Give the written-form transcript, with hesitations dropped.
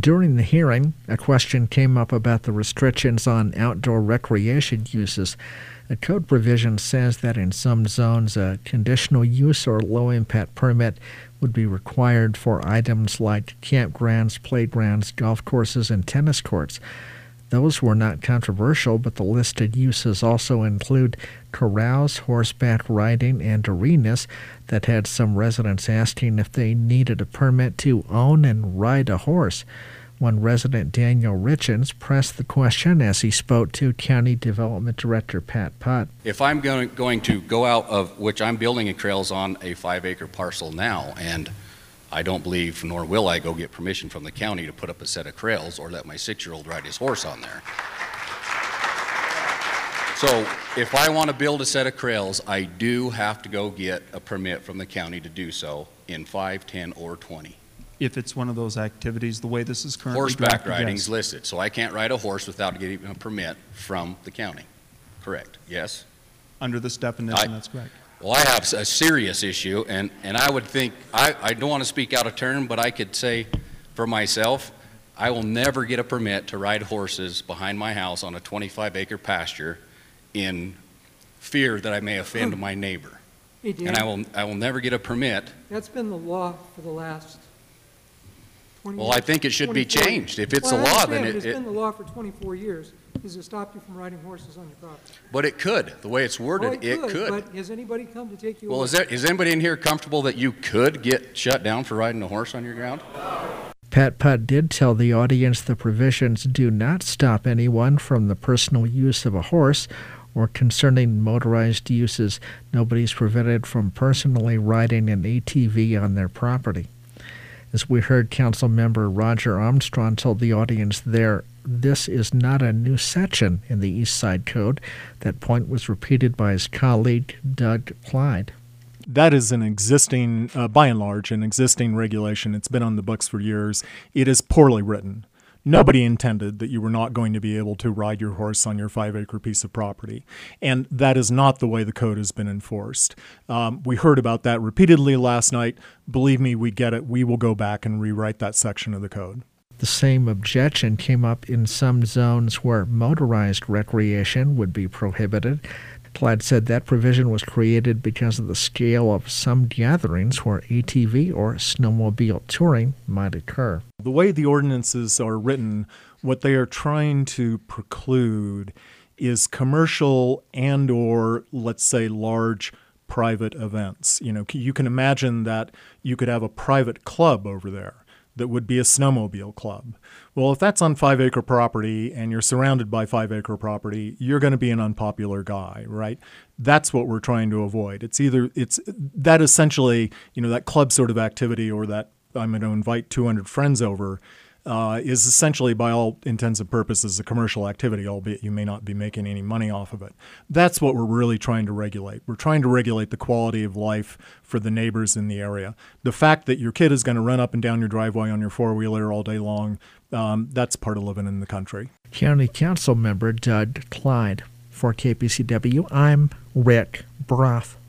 During the hearing, a question came up about the restrictions on outdoor recreation uses. A code provision says that in some zones, a conditional use or low-impact permit would be required for items like campgrounds, playgrounds, golf courses, and tennis courts. Those were not controversial, but the listed uses also include corrals, horseback riding, and arenas that had some residents asking if they needed a permit to own and ride a horse. One resident, Daniel Richens, pressed the question as he spoke to County Development Director Pat Putt. If I'm going to go out of, which I'm building trails on a 5-acre parcel now, and I don't believe, nor will I go get permission from the county to put up a set of trails or let my 6-year-old ride his horse on there. So if I want to build a set of trails, I do have to go get a permit from the county to do so in 5, 10, or 20. If it's one of those activities, the way this is currently Horseback drafted, riding is yes. listed, so I can't ride a horse without getting a permit from the county. Correct, yes? Under this definition, that's correct. Well, I have a serious issue, and I would think, I don't want to speak out of turn, but I could say for myself, I will never get a permit to ride horses behind my house on a 25-acre pasture in fear that I may offend my neighbor. Hey, Dan, And I will never get a permit. that's been the law for the last 20 Well, years. I think it should be 24 changed. If it's Well, a I law, understand, then but it's been the law for 24 years. Does it stop you from riding horses on your property? but it could, the way it's Well, worded, it could. But has anybody come to take you Well, away? is anybody in here comfortable that you could get shut down for riding a horse on your ground? Pat Putt did tell the audience the provisions do not stop anyone from the personal use of a horse, or concerning motorized uses, nobody's prevented from personally riding an ATV on their property. As we heard, Council Member Roger Armstrong told the audience there, this is not a new section in the East Side Code. That point was repeated by his colleague, Doug Clyde. That is an existing, by and large, an existing regulation. It's been on the books for years. It is poorly written. Nobody intended that you were not going to be able to ride your horse on your 5-acre piece of property. And that is not the way the code has been enforced. We heard about that repeatedly last night. Believe me, we get it. We will go back and rewrite that section of the code. The same objection came up in some zones where motorized recreation would be prohibited. Clyde said that provision was created because of the scale of some gatherings where ATV or snowmobile touring might occur. The way the ordinances are written, what they are trying to preclude is commercial and or, let's say, large private events. You know, you can imagine that you could have a private club over there that would be a snowmobile club. Well, if that's on 5-acre property and you're surrounded by 5-acre property, you're going to be an unpopular guy, right? That's what we're trying to avoid. It's that essentially, you know, that club sort of activity, or that I'm going to invite 200 friends over, is essentially, by all intents and purposes, a commercial activity, albeit you may not be making any money off of it. That's what we're really trying to regulate. We're trying to regulate the quality of life for the neighbors in the area. The fact that your kid is going to run up and down your driveway on your four-wheeler all day long, that's part of living in the country. County Council Member Doug Clyde. For KPCW, I'm Rick Broth.